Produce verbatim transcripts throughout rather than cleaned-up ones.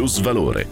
Plus Valore.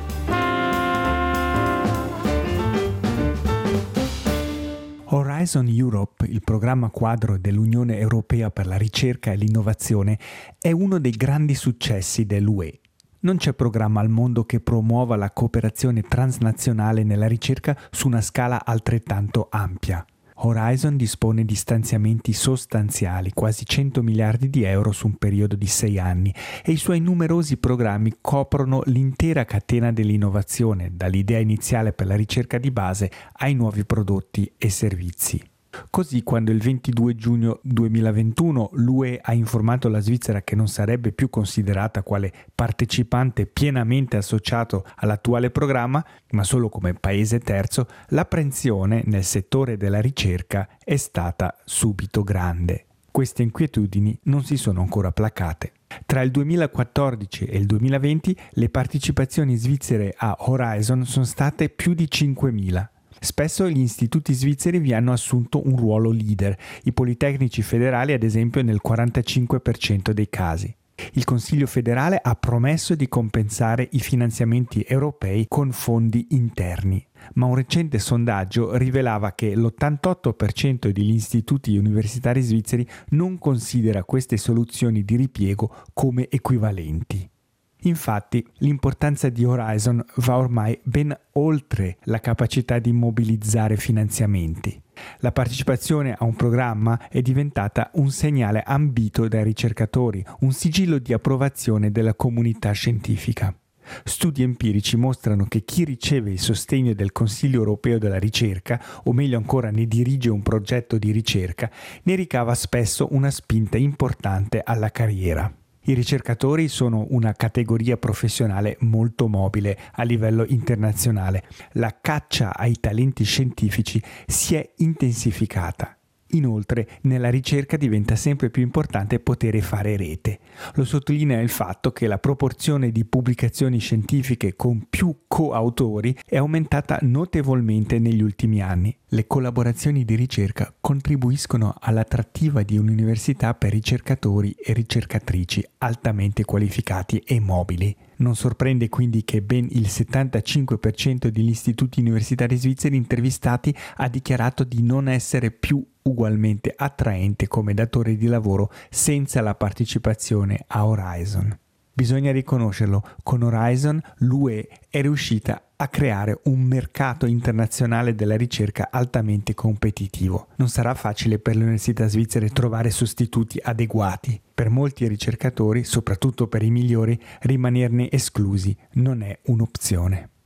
Horizon Europe, il programma quadro dell'Unione Europea per la ricerca e l'innovazione, è uno dei grandi successi dell'U E. Non c'è programma al mondo che promuova la cooperazione transnazionale nella ricerca su una scala altrettanto ampia. Horizon dispone di stanziamenti sostanziali, quasi cento miliardi di euro su un periodo di sei anni, e i suoi numerosi programmi coprono l'intera catena dell'innovazione, dall'idea iniziale per la ricerca di base ai nuovi prodotti e servizi. Così, quando il ventidue giugno duemilaventuno l'U E ha informato la Svizzera che non sarebbe più considerata quale partecipante pienamente associato all'attuale programma, ma solo come paese terzo, l'apprensione nel settore della ricerca è stata subito grande. Queste inquietudini non si sono ancora placate. Tra il duemilaquattordici e il duemilaventi le partecipazioni svizzere a Horizon sono state più di cinquemila. Spesso gli istituti svizzeri vi hanno assunto un ruolo leader, i politecnici federali ad esempio nel quarantacinque per cento dei casi. Il Consiglio federale ha promesso di compensare i finanziamenti europei con fondi interni, ma un recente sondaggio rivelava che l'ottantotto per cento degli istituti universitari svizzeri non considera queste soluzioni di ripiego come equivalenti. Infatti, l'importanza di Horizon va ormai ben oltre la capacità di mobilizzare finanziamenti. La partecipazione a un programma è diventata un segnale ambito dai ricercatori, un sigillo di approvazione della comunità scientifica. Studi empirici mostrano che chi riceve il sostegno del Consiglio europeo della ricerca, o meglio ancora ne dirige un progetto di ricerca, ne ricava spesso una spinta importante alla carriera. I ricercatori sono una categoria professionale molto mobile a livello internazionale. La caccia ai talenti scientifici si è intensificata. Inoltre, nella ricerca diventa sempre più importante poter fare rete. Lo sottolinea il fatto che la proporzione di pubblicazioni scientifiche con più coautori è aumentata notevolmente negli ultimi anni. Le collaborazioni di ricerca contribuiscono all'attrattiva di un'università per ricercatori e ricercatrici altamente qualificati e mobili. Non sorprende quindi che ben il settantacinque per cento degli istituti universitari svizzeri intervistati ha dichiarato di non essere più ugualmente attraente come datore di lavoro senza la partecipazione a Horizon. Bisogna riconoscerlo, con Horizon l'U E è riuscita a creare un mercato internazionale della ricerca altamente competitivo. Non sarà facile per le università svizzere trovare sostituti adeguati. Per molti ricercatori, soprattutto per i migliori, rimanerne esclusi non è un'opzione.